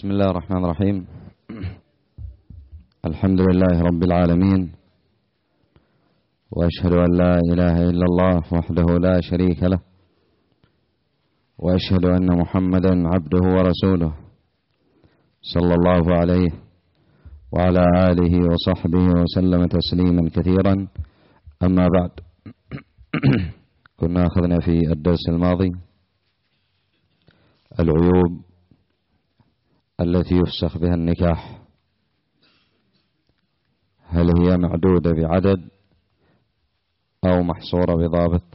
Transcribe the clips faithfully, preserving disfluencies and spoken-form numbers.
بسم الله الرحمن الرحيم. الحمد لله رب العالمين، وأشهد أن لا إله إلا الله وحده لا شريك له، وأشهد أن محمدا عبده ورسوله صلى الله عليه وعلى آله وصحبه وسلم تسليما كثيرا. أما بعد، كنا أخذنا في الدرس الماضي العيوب التي يفسخ بها النكاح، هل هي معدودة بعدد أو محصورة بضابط؟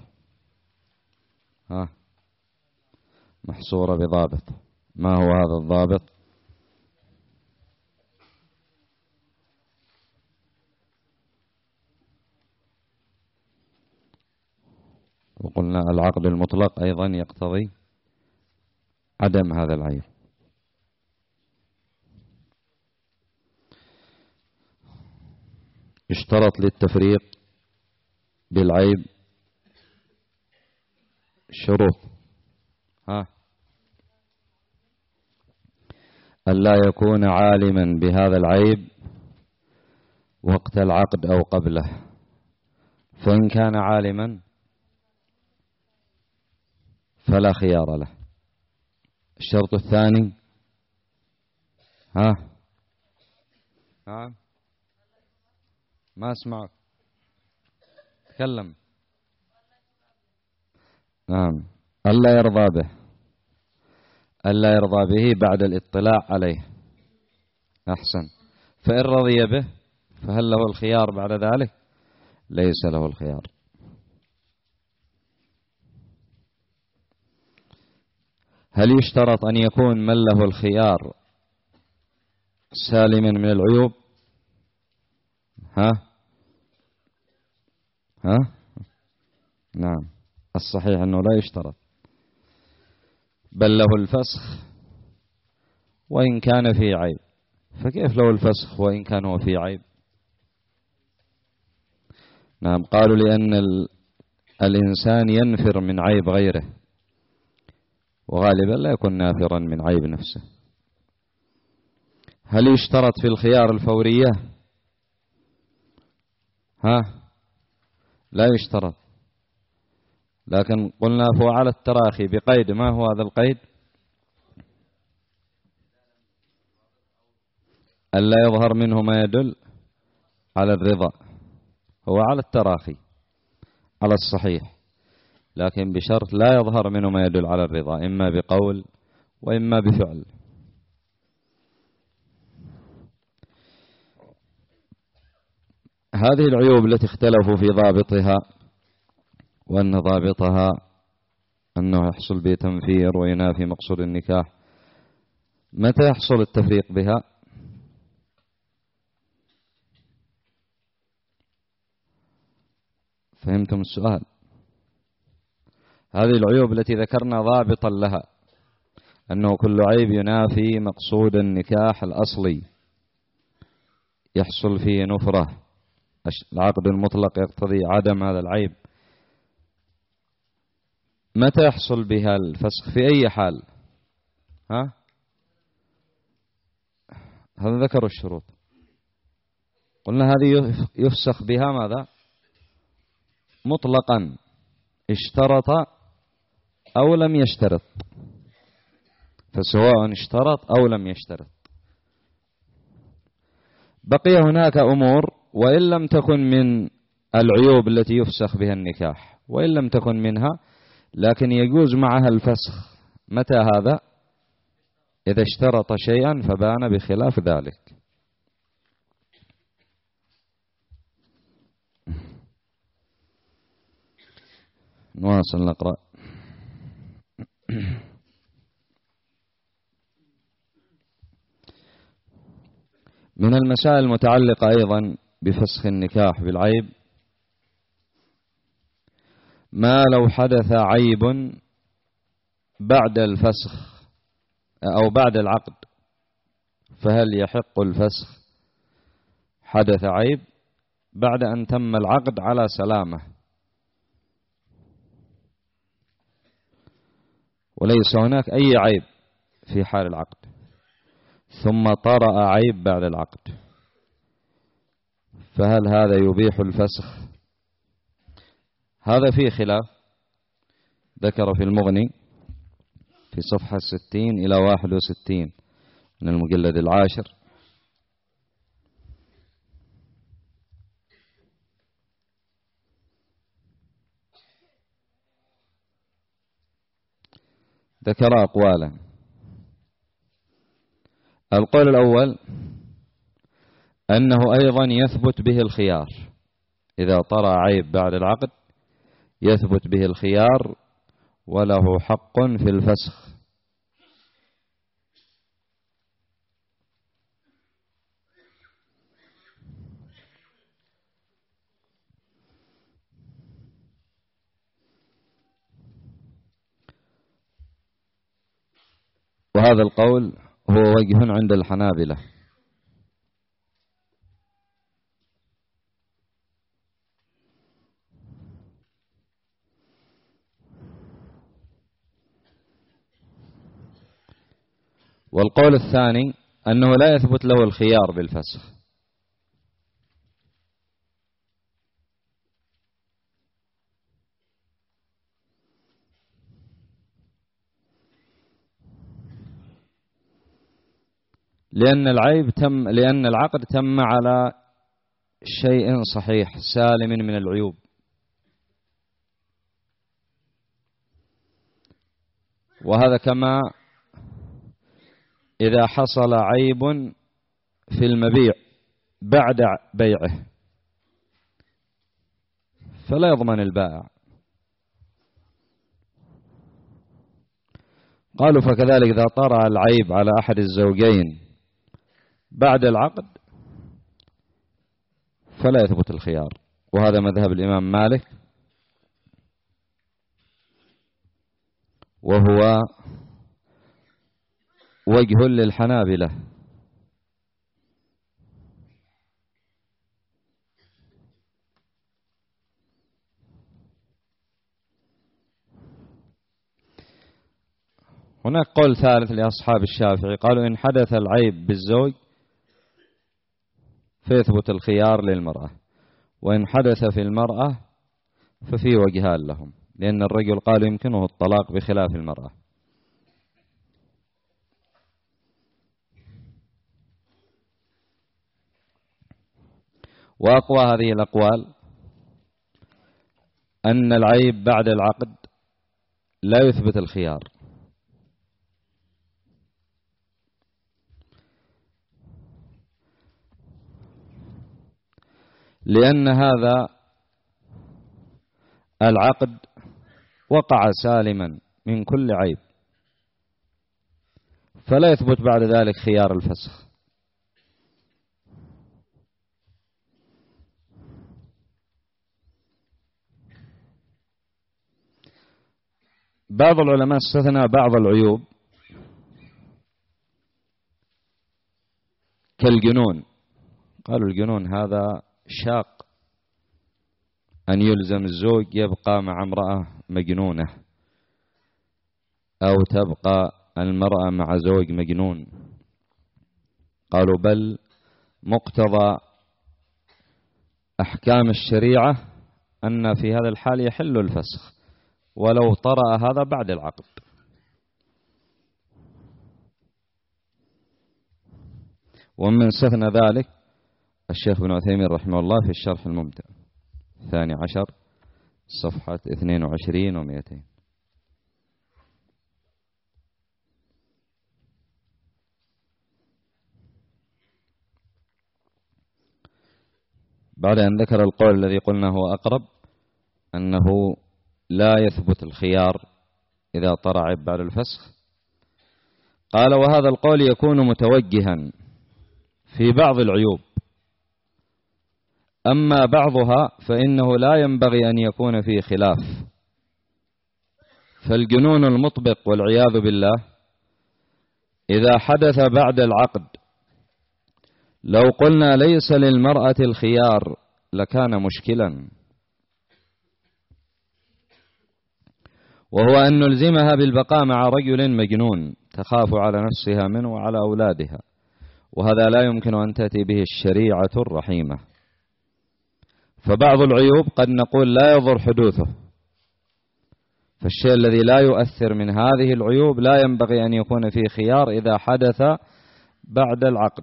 ها محصورة بضابط. ما هو هذا الضابط؟ وقلنا العقد المطلق أيضا يقتضي عدم هذا العيب. اشترط للتفريق بالعيب شروط، ها ألا يكون عالما بهذا العيب وقت العقد أو قبله، فإن كان عالما فلا خيار له. الشرط الثاني ها ها ما أسمعك، تكلم. نعم، ألا يرضى به، ألا يرضى به بعد الاطلاع عليه. أحسن. فإن رضي به فهل له الخيار بعد ذلك؟ ليس له الخيار. هل يشترط أن يكون من له الخيار سالما من العيوب؟ ها ها نعم، الصحيح أنه لا يشترط، بل له الفسخ وإن كان في عيب. فكيف له الفسخ وإن كان هو في عيب؟ نعم، قالوا لأن ال... الإنسان ينفر من عيب غيره، وغالبا لا يكون نافرا من عيب نفسه. هل يشترط في الخيار الفورية؟ ها لا يشترط، لكن قلنا فهو على التراخي بقيد. ما هو هذا القيد؟ ألا يظهر منه ما يدل على الرضا. هو على التراخي على الصحيح، لكن بشرط لا يظهر منه ما يدل على الرضا، إما بقول وإما بفعل. هذه العيوب التي اختلفوا في ضابطها، وأن ضابطها أنه يحصل بتنفير وينافي مقصود النكاح، متى يحصل التفريق بها؟ فهمتم السؤال؟ هذه العيوب التي ذكرنا ضابطا لها أنه كل عيب ينافي مقصود النكاح الأصلي، يحصل فيه نفرة، العقد المطلق يقتضي عدم هذا العيب. متى يحصل بها الفسخ؟ في أي حال؟ ها هذا ذكر الشروط. قلنا هذه يفسخ بها ماذا؟ مطلقا، اشترط أو لم يشترط، فسواء اشترط أو لم يشترط. بقي هناك أمور وإن لم تكن من العيوب التي يفسخ بها النكاح، وإن لم تكن منها لكن يجوز معها الفسخ. متى هذا؟ إذا اشترط شيئا فبان بخلاف ذلك. نواصل نقرأ. من المسائل المتعلقة أيضا بفسخ النكاح بالعيب، ما لو حدث عيب بعد الفسخ أو بعد العقد، فهل يحق الفسخ؟ حدث عيب بعد أن تم العقد على سلامة، وليس هناك أي عيب في حال العقد، ثم طرأ عيب بعد العقد، فهل هذا يبيح الفسخ؟ هذا فيه خلاف، ذكر في المغني في صفحة ستين إلى واحد وستين من المجلد العاشر. ذكر أقوالا. القول الأول أنه أيضا يثبت به الخيار، إذا طرأ عيب بعد العقد يثبت به الخيار وله حق في الفسخ. وهذا القول هو وجه عند الحنابلة. والقول الثاني أنه لا يثبت له الخيار بالفسخ، لأن العيب تم لأن العقد تم على شيء صحيح سالم من العيوب، وهذا كما إذا حصل عيب في المبيع بعد بيعه فلا يضمن البائع. قالوا فكذلك إذا طرأ العيب على أحد الزوجين بعد العقد فلا يثبت الخيار، وهذا مذهب الإمام مالك، وهو وجه للحنابلة. هناك قول ثالث لأصحاب الشافعي، قالوا إن حدث العيب بالزوج فيثبت الخيار للمرأة، وإن حدث في المرأة ففي وجهان لهم، لأن الرجل قال يمكنه الطلاق بخلاف المرأة. وأقوى هذه الأقوال أن العيب بعد العقد لا يثبت الخيار، لأن هذا العقد وقع سالما من كل عيب، فلا يثبت بعد ذلك خيار الفسخ. بعض العلماء استثنى بعض العيوب كالجنون، قالوا الجنون هذا شاق أن يلزم الزوج يبقى مع امرأة مجنونة، أو تبقى المرأة مع زوج مجنون. قالوا بل مقتضى أحكام الشريعة أن في هذا الحال يحل الفسخ ولو طرأ هذا بعد العقد. ومن استثنى ذلك الشيخ ابن عثيمين رحمه الله في الشرح الممتع الثاني عشر صفحة اثنين وعشرين ومئتين. بعد أن ذكر القول الذي قلنا هو أقرب، أنه لا يثبت الخيار إذا طرأ عيب بعد الفسخ، قال وهذا القول يكون متوجها في بعض العيوب، أما بعضها فإنه لا ينبغي أن يكون فيه خلاف. فالجنون المطبق والعياذ بالله إذا حدث بعد العقد لو قلنا ليس للمرأة الخيار لكان مشكلا، وهو أن نلزمها بالبقاء مع رجل مجنون تخاف على نفسها منه وعلى أولادها، وهذا لا يمكن أن تأتي به الشريعة الرحيمة. فبعض العيوب قد نقول لا يضر حدوثه، فالشيء الذي لا يؤثر من هذه العيوب لا ينبغي أن يكون فيه خيار إذا حدث بعد العقد.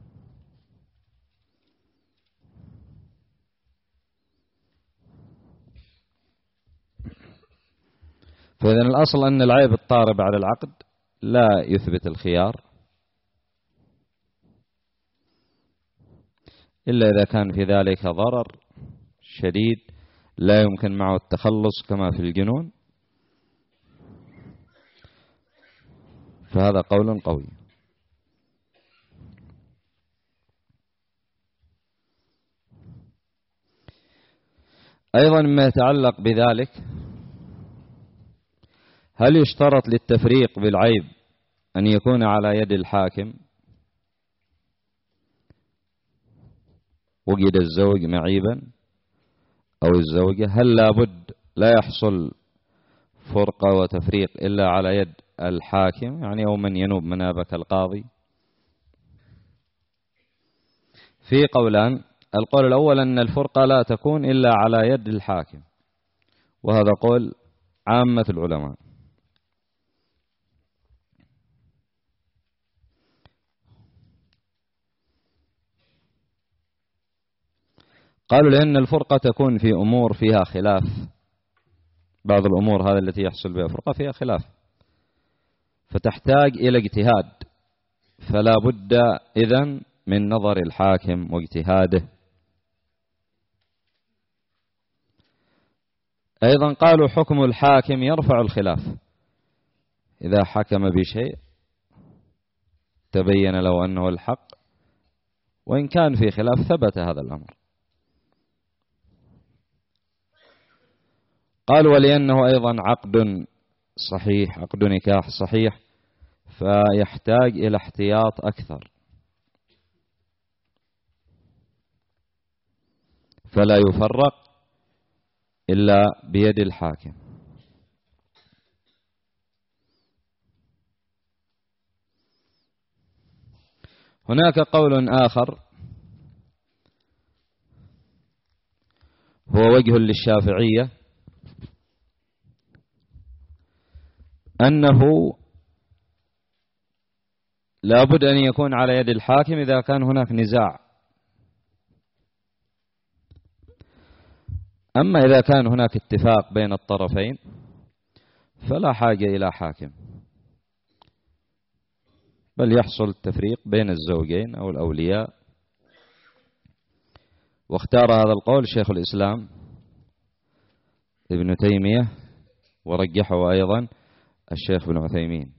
فإذن الأصل أن العيب الطارئ بعد العقد لا يثبت الخيار إلا إذا كان في ذلك ضرر شديد لا يمكن معه التخلص كما في الجنون، فهذا قول قوي. أيضا مما يتعلق بذلك، هل يشترط للتفريق بالعيب أن يكون على يد الحاكم؟ وجد الزوج معيبا أو الزوجة، هل لابد لا يحصل فرقة وتفريق إلا على يد الحاكم، يعني أو من ينوب منابة القاضي؟ في قولان. القول الأول أن الفرقة لا تكون إلا على يد الحاكم، وهذا قول عامة العلماء. قالوا لأن الفرقة تكون في أمور فيها خلاف، بعض الأمور هذه التي يحصل بها فرقة فيها خلاف فتحتاج إلى اجتهاد، فلا بد إذن من نظر الحاكم واجتهاده. أيضا قالوا حكم الحاكم يرفع الخلاف، إذا حكم بشيء تبين له أنه الحق وإن كان في خلاف ثبت هذا الأمر. قالوا ولأنه أيضا عقد صحيح، عقد نكاح صحيح، فيحتاج إلى احتياط أكثر، فلا يفرق إلا بيد الحاكم. هناك قول آخر هو وجه للشافعية، أنه لابد أن يكون على يد الحاكم إذا كان هناك نزاع، أما إذا كان هناك اتفاق بين الطرفين فلا حاجة إلى حاكم، بل يحصل التفريق بين الزوجين أو الأولياء. واختار هذا القول شيخ الإسلام ابن تيمية، ورجحه أيضا الشيخ ابن عثيمين،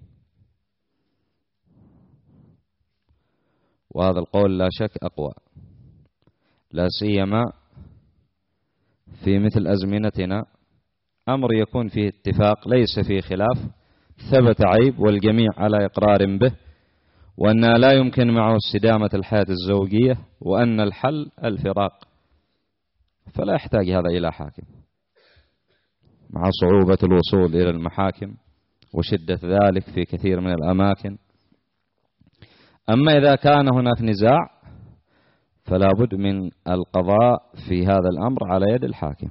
وهذا القول لا شك أقوى، لا سيما في مثل أزمنتنا، أمر يكون فيه اتفاق ليس فيه خلاف، ثبت عيب والجميع على إقرار به، وأن لا يمكن معه استدامة الحياة الزوجية، وأن الحل الفراق، فلا يحتاج هذا إلى حاكم، مع صعوبة الوصول إلى المحاكم وشدة ذلك في كثير من الأماكن. أما إذا كان هناك نزاع فلا بد من القضاء في هذا الأمر على يد الحاكم.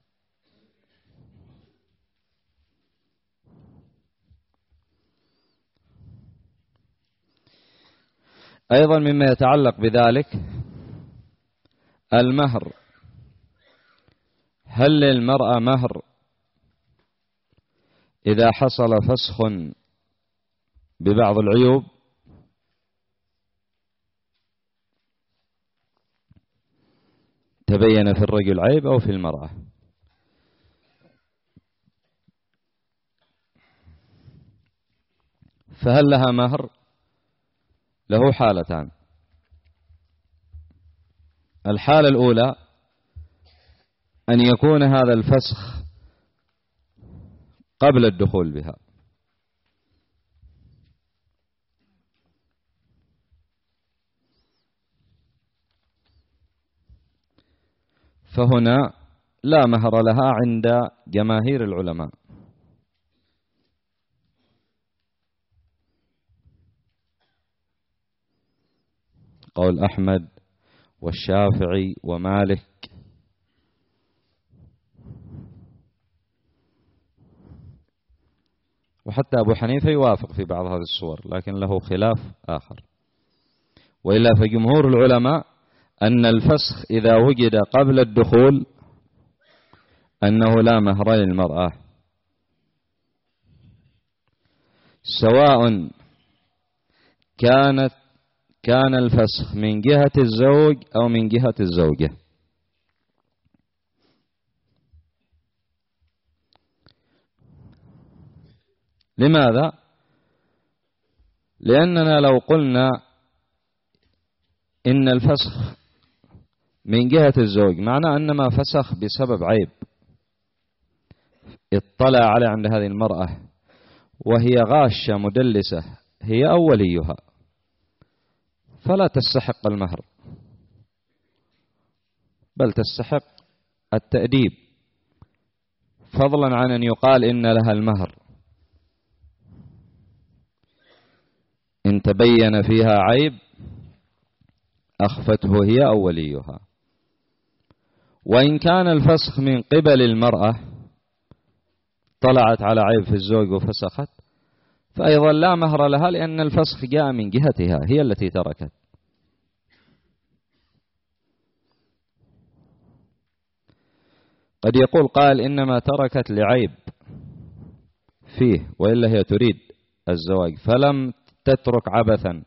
أيضا مما يتعلق بذلك المهر، هل للمرأة مهر إذا حصل فسخ ببعض العيوب؟ تبين في الرجل عيب أو في المرأة؟ فهل لها مهر؟ له حالتان. الحالة الأولى أن يكون هذا الفسخ قبل الدخول بها، فهنا لا مهر لها عند جماهير العلماء. قول أحمد والشافعي ومالك. وحتى أبو حنيفة يوافق في بعض هذه الصور، لكن له خلاف آخر. وإلا فجمهور العلماء أن الفسخ إذا وجد قبل الدخول أنه لا مهر للمرأة، سواء كانت كان الفسخ من جهة الزوج أو من جهة الزوجة. لماذا؟ لأننا لو قلنا إن الفسخ من جهة الزوج معناه أن ما فسخ بسبب عيب اطلع عليه عند هذه المرأة وهي غاشة مدلسة هي أو وليها، فلا تستحق المهر، بل تستحق التأديب، فضلا عن أن يقال إن لها المهر إن تبين فيها عيب أخفته هي أو وليها. وإن كان الفسخ من قبل المرأة طلعت على عيب في الزوج وفسخت، فأيضا لا مهر لها، لأن الفسخ جاء من جهتها، هي التي تركت. قد يقول قال إنما تركت لعيب فيه، وإلا هي تريد الزواج فلم تترك عبثا.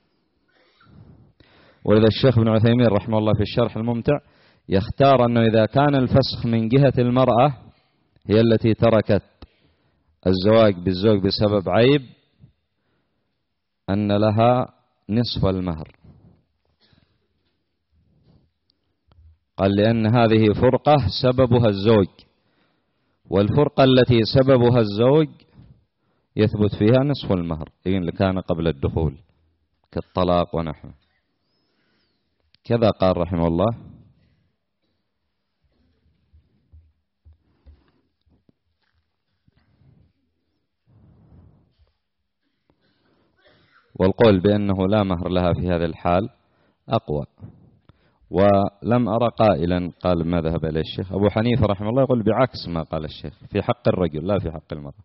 ولذا الشيخ ابن عثيمين رحمه الله في الشرح الممتع يختار أنه إذا كان الفسخ من جهة المرأة هي التي تركت الزواج بالزوج بسبب عيب، أن لها نصف المهر. قال لأن هذه فرقة سببها الزوج، والفرقة التي سببها الزوج يثبت فيها نصف المهر إن كان قبل الدخول كالطلاق ونحوه. كذا قال رحمه الله. والقول بأنه لا مهر لها في هذا الحال أقوى. ولم أرى قائلا قال ما ذهب إليه الشيخ أبو حنيفة رحمه الله، يقول بعكس ما قال الشيخ في حق الرجل لا في حق المرأة.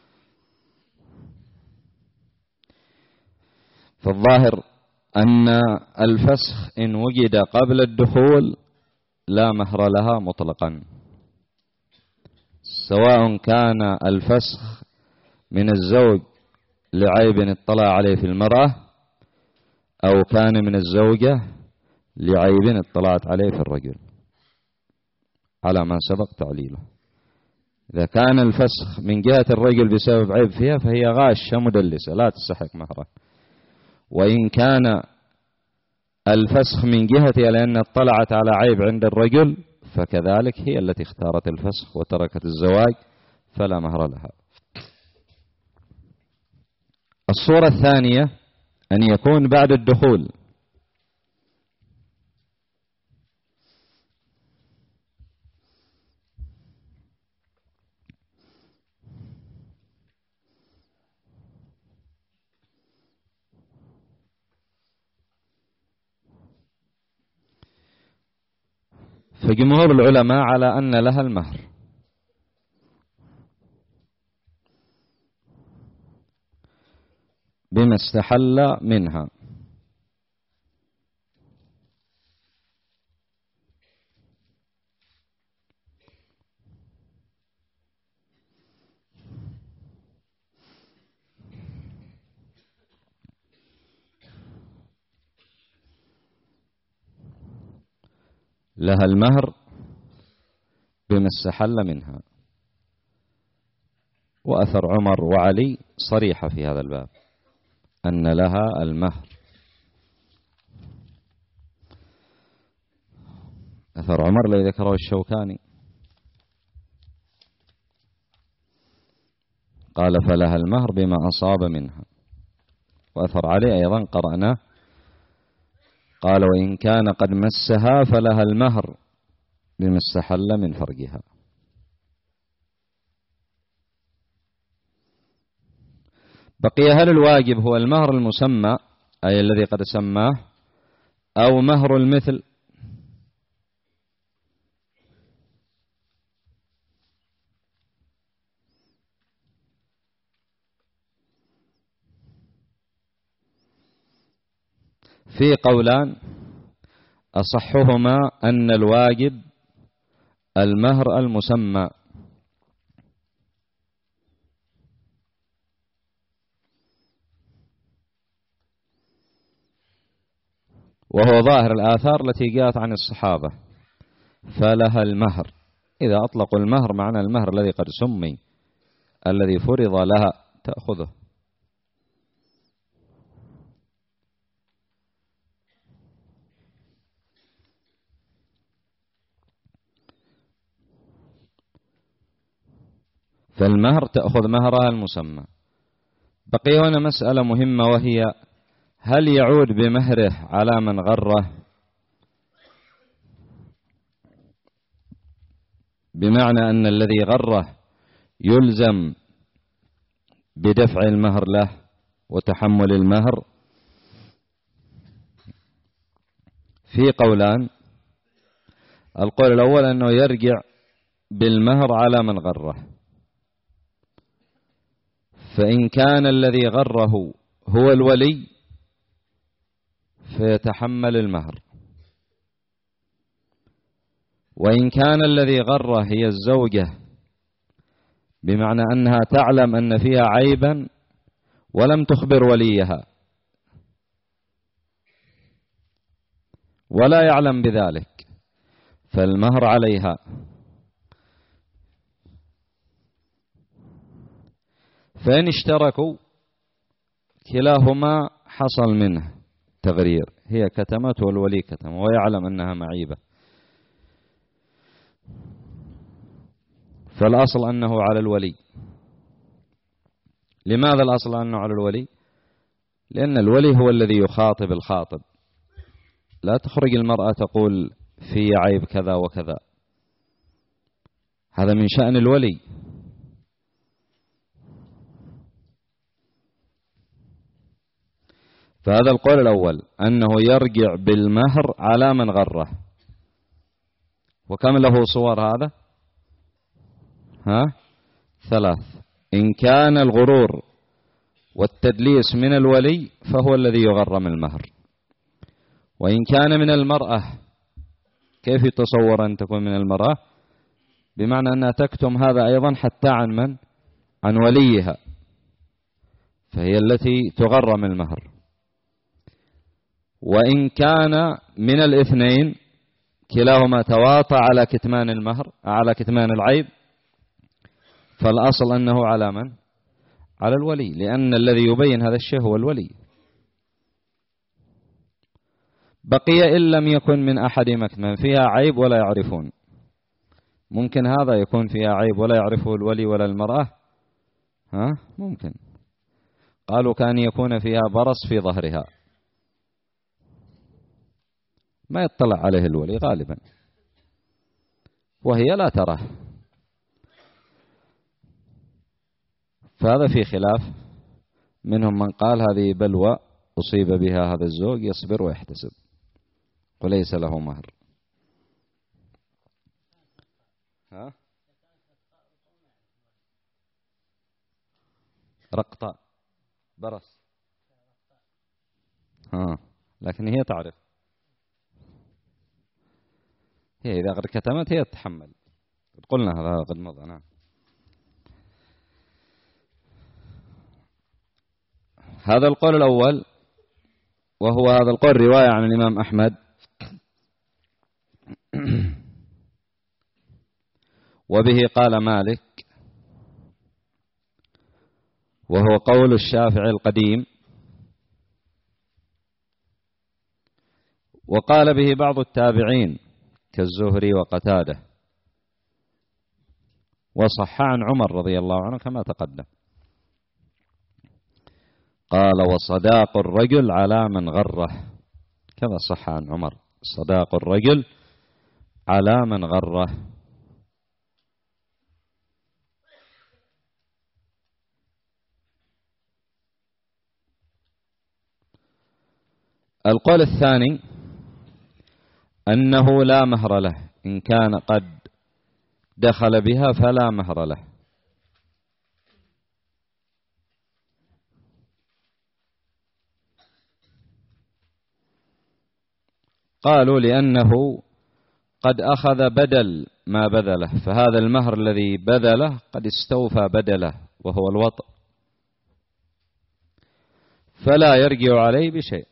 فالظاهر أن الفسخ إن وجد قبل الدخول لا مهر لها مطلقا، سواء كان الفسخ من الزوج لعيب اطلع عليه في المرأة أو كان من الزوجة لعيب اطلعت عليه في الرجل، على ما سبق تعليله. إذا كان الفسخ من جهة الرجل بسبب عيب فيها فهي غاشة مدلسة لا تستحق مهرا. وإن كان الفسخ من جهتها لأن اطلعت على عيب عند الرجل فكذلك هي التي اختارت الفسخ وتركت الزواج فلا مهر لها. الصورة الثانية أن يكون بعد الدخول، فجمهور العلماء على أن لها المهر، بما استحل منها. لها المهر بما استحل منها. وأثر عمر وعلي صريحة في هذا الباب أن لها المهر. أثر عمر الذي ذكره الشوكاني قال فلها المهر بما أصاب منها. وأثر علي أيضا قرأناه قال وإن كان قد مسها فلها المهر بما استحل من فرجها. بقي هل الواجب هو المهر المسمى أي الذي قد سماه أو مهر المثل. في قولان أصحهما أن الواجب المهر المسمى، وهو ظاهر الآثار التي جاءت عن الصحابة، فلها المهر. إذا أطلقوا المهر معنى المهر الذي قد سمي الذي فرض لها تأخذه. فالمهر تأخذ مهرها المسمى. بقي هنا مسألة مهمة، وهي هل يعود بمهره على من غره؟ بمعنى أن الذي غره يلزم بدفع المهر له وتحمل المهر. في قولان، القول الأول أنه يرجع بالمهر على من غره، فإن كان الذي غره هو الولي فيتحمل المهر، وإن كان الذي غره هي الزوجة بمعنى أنها تعلم أن فيها عيبا ولم تخبر وليها ولا يعلم بذلك، فالمهر عليها. فإن اشتركوا كلاهما حصل منه تغرير، هي كتمت والولي كتم ويعلم أنها معيبة، فالأصل أنه على الولي. لماذا الأصل أنه على الولي؟ لأن الولي هو الذي يخاطب الخاطب، لا تخرج المرأة تقول في عيب كذا وكذا، هذا من شأن الولي. فهذا القول الأول أنه يرجع بالمهر على من غره. وكم له صور هذا؟ ها؟ ثلاث. إن كان الغرور والتدليس من الولي فهو الذي يغرم المهر، وإن كان من المرأة، كيف يتصور أن تكون من المرأة؟ بمعنى أنها تكتم هذا أيضا حتى عن من؟ عن وليها، فهي التي تغرم المهر. وإن كان من الاثنين كلاهما تواطى على كتمان المهر على كتمان العيب، فالأصل أنه على من؟ على الولي، لأن الذي يبين هذا الشيء هو الولي. بقي إن لم يكن من أحد مكتمان فيها عيب ولا يعرفون، ممكن هذا يكون فيها عيب ولا يعرفه الولي ولا المرأة؟ ها؟ ممكن. قالوا كان يكون فيها برص في ظهرها ما يطلع عليه الولي غالبا، وهي لا تراه، فهذا في خلاف. منهم من قال هذه بلوى أصيب بها هذا الزوج يصبر ويحتسب وليس له مهر. ها؟ رقطة برص، ها، لكن هي تعرف، هي إذا غير كتمت هي تتحمل، قلنا هذا قد مضى. نعم. هذا القول الأول، وهو هذا القول رواية عن الإمام أحمد، وبه قال مالك، وهو قول الشافعي القديم، وقال به بعض التابعين كالزهري وقتاده، وصح عن عمر رضي الله عنه كما تقدم، قال وصداق الرجل على من غره، كما صح عن عمر، صداق الرجل على من غره. القول الثاني أنه لا مهر له، إن كان قد دخل بها فلا مهر له. قالوا لأنه قد أخذ بدل ما بذله، فهذا المهر الذي بذله قد استوفى بدله وهو الوطء، فلا يرجع عليه بشيء.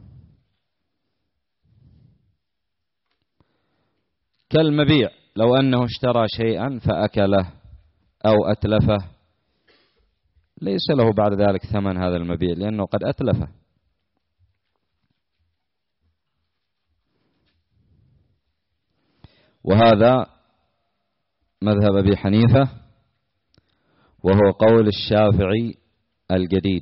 كالمبيع، لو أنه اشترى شيئا فأكله أو أتلفه ليس له بعد ذلك ثمن هذا المبيع لأنه قد أتلفه. وهذا مذهب أبي حنيفة، وهو قول الشافعي الجديد.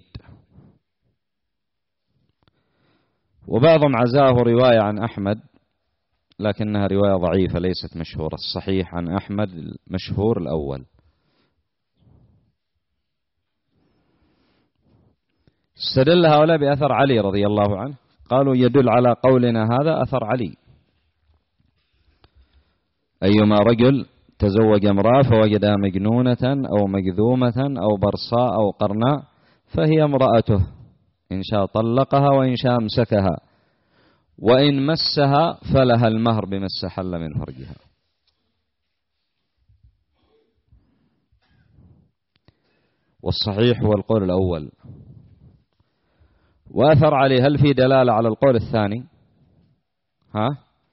وبعضهم عزاه رواية عن أحمد لكنها رواية ضعيفة ليست مشهورة. الصحيح عن أحمد المشهور الأول. استدل هؤلاء بأثر علي رضي الله عنه، قالوا يدل على قولنا هذا أثر علي: أيما رجل تزوج امرأة فوجدها مجنونة أو مجذومة أو برصاء أو قرناء فهي امرأته، إن شاء طلقها وإن شاء امسكها، وإن مسها فلها المهر بما استحل من فرجها. والصحيح هو القول الأول. وأثر علي هل في دلالة على القول الثاني؟ ها؟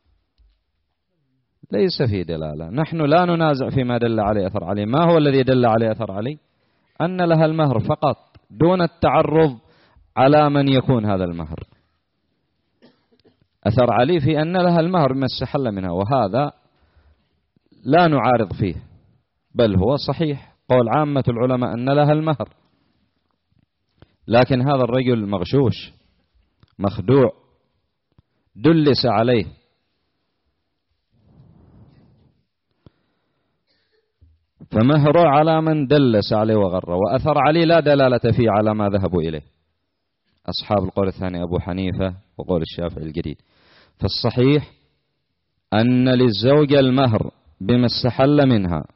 ليس في دلالة. نحن لا ننازع فيما دل عليه أثر علي. ما هو الذي دل عليه أثر علي؟ أن لها المهر فقط، دون التعرض على من يكون هذا المهر. أثر علي في أن لها المهر بما استحل منها، وهذا لا نعارض فيه، بل هو صحيح قول عامة العلماء أن لها المهر. لكن هذا الرجل مغشوش مخدوع دلس عليه، فمهره على من دلس عليه وغره. وأثر علي لا دلالة فيه على ما ذهبوا إليه أصحاب القول الثاني أبو حنيفة وقول الشافعي الجديد. فالصحيح أن للزوجة المهر بما استحل منها،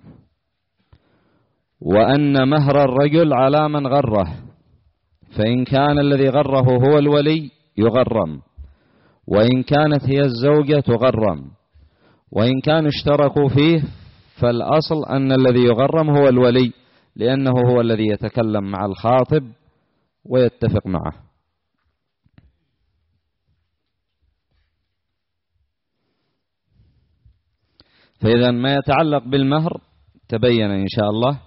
وأن مهر الرجل على من غره، فإن كان الذي غره هو الولي يغرم، وإن كانت هي الزوجة تغرم، وإن كانوا اشتركوا فيه فالأصل أن الذي يغرم هو الولي، لأنه هو الذي يتكلم مع الخاطب ويتفق معه. فإذا ما يتعلق بالمهر تبين إن شاء الله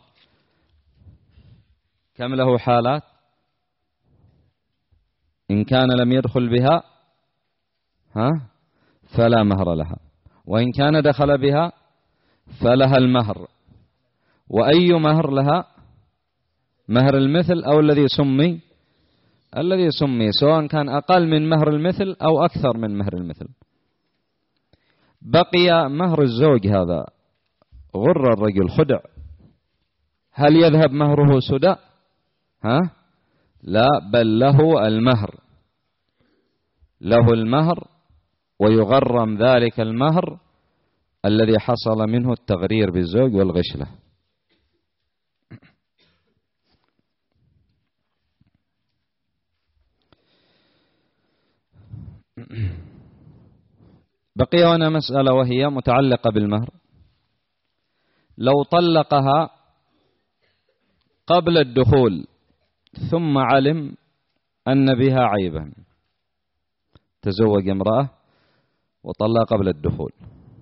كم له حالات. إن كان لم يدخل بها ها فلا مهر لها، وإن كان دخل بها فلها المهر. وأي مهر لها؟ مهر المثل أو الذي سمي الذي سمي، سواء كان أقل من مهر المثل أو أكثر من مهر المثل. بقي مهر الزوج، هذا غر الرجل خدع، هل يذهب مهره سدى؟ ها لا، بل له المهر، له المهر ويغرم ذلك المهر الذي حصل منه التغرير بالزوج والغش له. بقي هنا مسألة وهي متعلقة بالمهر. لو طلقها قبل الدخول ثم علم أن بها عيبا، تزوج امرأة وطلق قبل الدخول،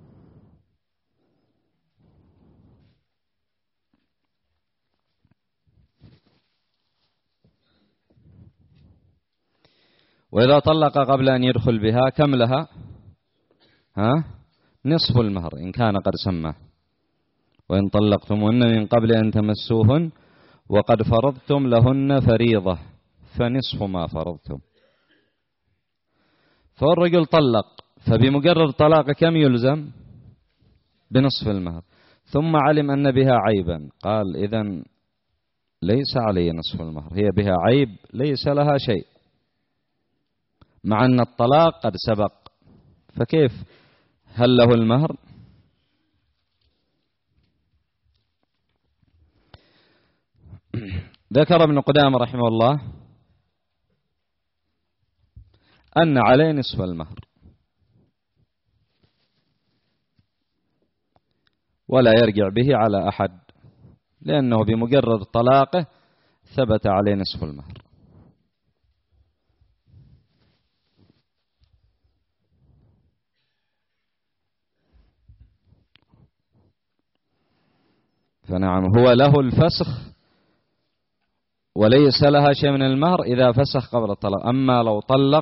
وإذا طلق قبل أن يدخل بها كم لها؟ ها نصف المهر إن كان قد سماه. وإن طلقتموهن من قبل أن تمسوهن وقد فرضتم لهن فريضة فنصف ما فرضتم. فالرجل طلق، فبمجرد طلاق كم يلزم؟ بنصف المهر. ثم علم أن بها عيبا، قال إذن ليس علي نصف المهر، هي بها عيب ليس لها شيء، مع أن الطلاق قد سبق، فكيف هل له المهر؟ ذكر ابن قدامة رحمه الله أن عليه نصف المهر، ولا يرجع به على أحد، لأنه بمجرد طلاقه ثبت عليه نصف المهر. فنعم هو له الفسخ وليس لها شيء من المهر إذا فسخ قبل الطلاق، أما لو طلق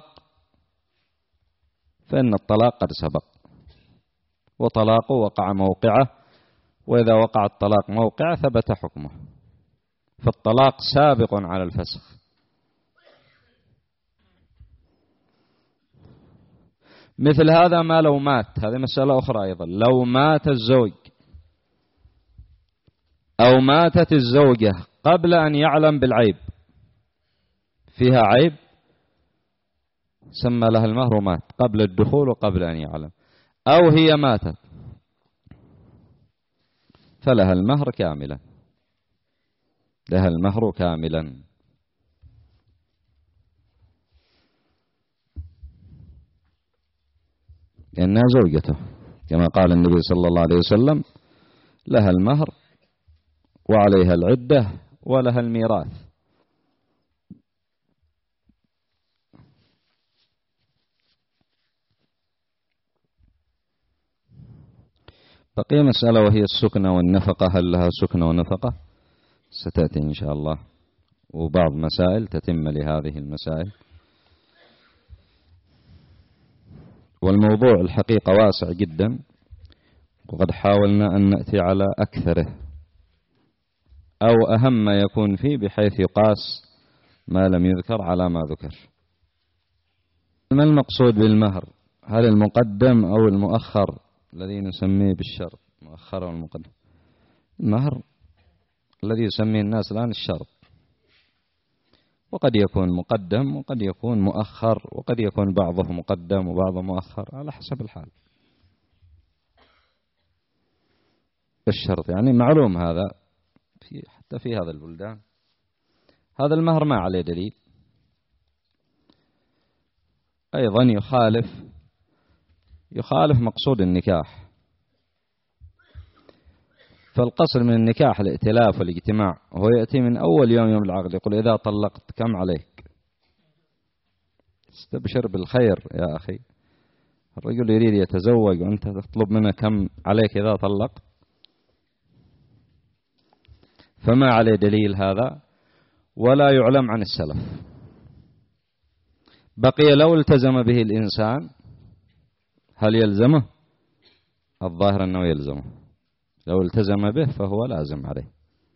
فإن الطلاق قد سبق، وطلاقه وقع موقعه، وإذا وقع الطلاق موقعه ثبت حكمه، فالطلاق سابق على الفسخ. مثل هذا ما لو مات، هذه مسألة أخرى أيضا، لو مات الزوج أو ماتت الزوجة قبل أن يعلم بالعيب، فيها عيب سمى لها المهر ومات قبل الدخول وقبل أن يعلم، أو هي ماتت فلها المهر كاملا، لها المهر كاملا. لأنها زوجته كما قال النبي صلى الله عليه وسلم: لها المهر وعليها العدة ولها الميراث. بقي مسألة وهي السكنة والنفقة، هل لها سكنة ونفقة؟ ستأتي إن شاء الله، وبعض مسائل تتم لهذه المسائل. والموضوع الحقيقة واسع جدا، وقد حاولنا أن نأتي على أكثره أو أهم ما يكون فيه، بحيث يقاس ما لم يذكر على ما ذكر. ما المقصود بالمهر؟ هل المقدم أو المؤخر الذي نسميه بالشرط؟ مؤخر أو المقدم؟ المهر الذي يسميه الناس الآن الشرط، وقد يكون مقدم وقد يكون مؤخر، وقد يكون بعضه مقدم وبعضه مؤخر على حسب الحال. الشرط يعني معلوم هذا في حتى في هذا البلدان. هذا المهر ما عليه دليل، أيضا يخالف يخالف مقصود النكاح. فالقصد من النكاح الائتلاف والاجتماع، وهو يأتي من أول يوم يوم العقد، يقول: إذا طلقت كم عليك؟ استبشر بالخير يا أخي، الرجل يريد يتزوج وأنت تطلب منه كم عليك إذا طلقت؟ فما عليه دليل هذا، ولا يعلم عن السلف. بقي لو التزم به الإنسان هل يلزمه؟ الظاهر أنه يلزمه، لو التزم به فهو لازم عليه،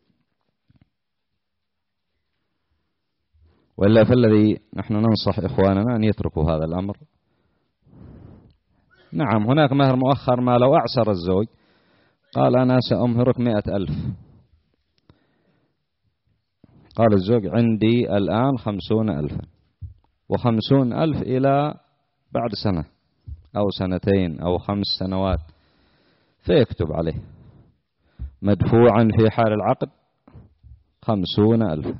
وإلا فالذي نحن ننصح إخواننا أن يتركوا هذا الأمر. نعم هناك مهر مؤخر، ما لو أعسر الزوج قال: أنا سأمهرك مئة ألف، قال الزوج: عندي الآن خمسون ألفا، وخمسون ألف إلى بعد سنة أو سنتين أو خمس سنوات، فيكتب عليه مدفوعا في حال العقد خمسون ألف،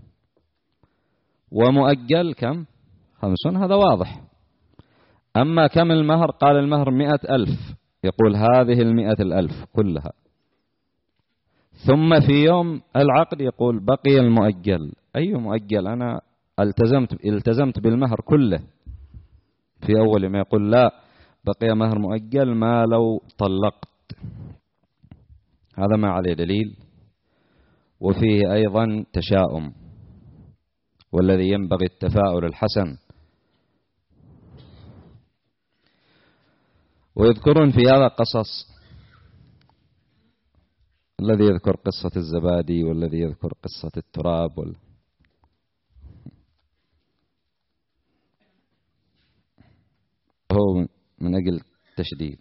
ومؤجل كم؟ خمسون، هذا واضح. أما كم المهر؟ قال: المهر مئة ألف، يقول: هذه المئة الألف كلها. ثم في يوم العقد يقول: بقي المؤجل. أي مؤجل؟ أنا التزمت التزمت بالمهر كله في أول ما يقول لا، بقي مهر مؤجل ما لو طلقت. هذا ما عليه دليل، وفيه أيضا تشاؤم، والذي ينبغي التفاؤل الحسن. ويذكرون في هذا قصص، الذي يذكر قصة الزبادي، والذي يذكر قصة التراب وال... هو من أجل التشديد.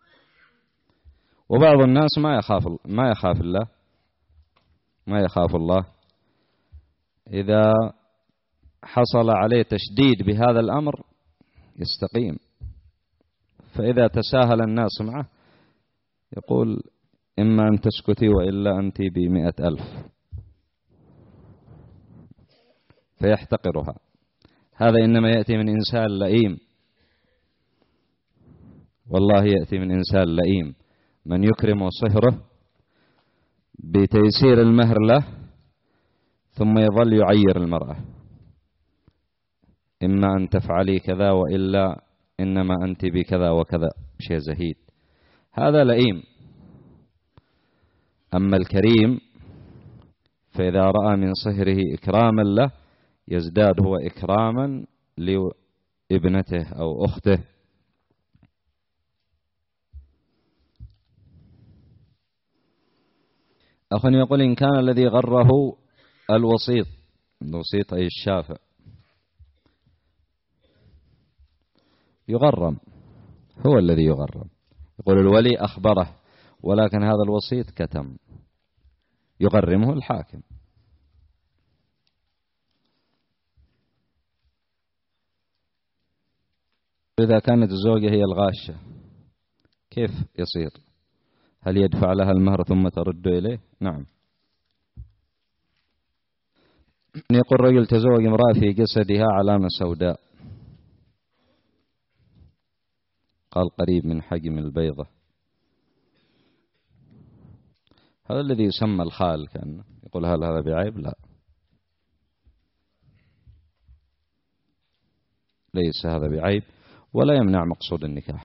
وبعض الناس ما يخاف ما يخاف الله ما يخاف الله إذا حصل عليه تشديد بهذا الأمر يستقيم، فإذا تساهل الناس معه يقول إما أن تسكتي وإلا أنت بمئة ألف، فيحتقرها. هذا إنما يأتي من إنسان لئيم، والله يأتي من إنسان لئيم من يكرم صهره بتيسير المهر له ثم يظل يعير المرأة، إما أن تفعلي كذا وإلا إنما أنت بكذا وكذا، شيء زهيد. هذا لئيم. أما الكريم فإذا رأى من صهره إكراما له يزداد هو إكراما لابنته أو أخته. أخ يقول إن كان الذي غره الوسيط، الوسيط أي الشافع، يغرم، هو الذي يغرم. يقول الولي أخبره ولكن هذا الوسيط كتم، يغرمه الحاكم. إذا كانت الزوجة هي الغاشة كيف يصير؟ هل يدفع لها المهر ثم ترد إليه؟ نعم. يقول رجل تزوج امرأة في جسدها علامة سوداء، قال قريب من حجم البيضة، هذا الذي يسمى الخال كان. يقول هل هذا بعيب؟ لا، ليس هذا بعيب ولا يمنع مقصود النكاح.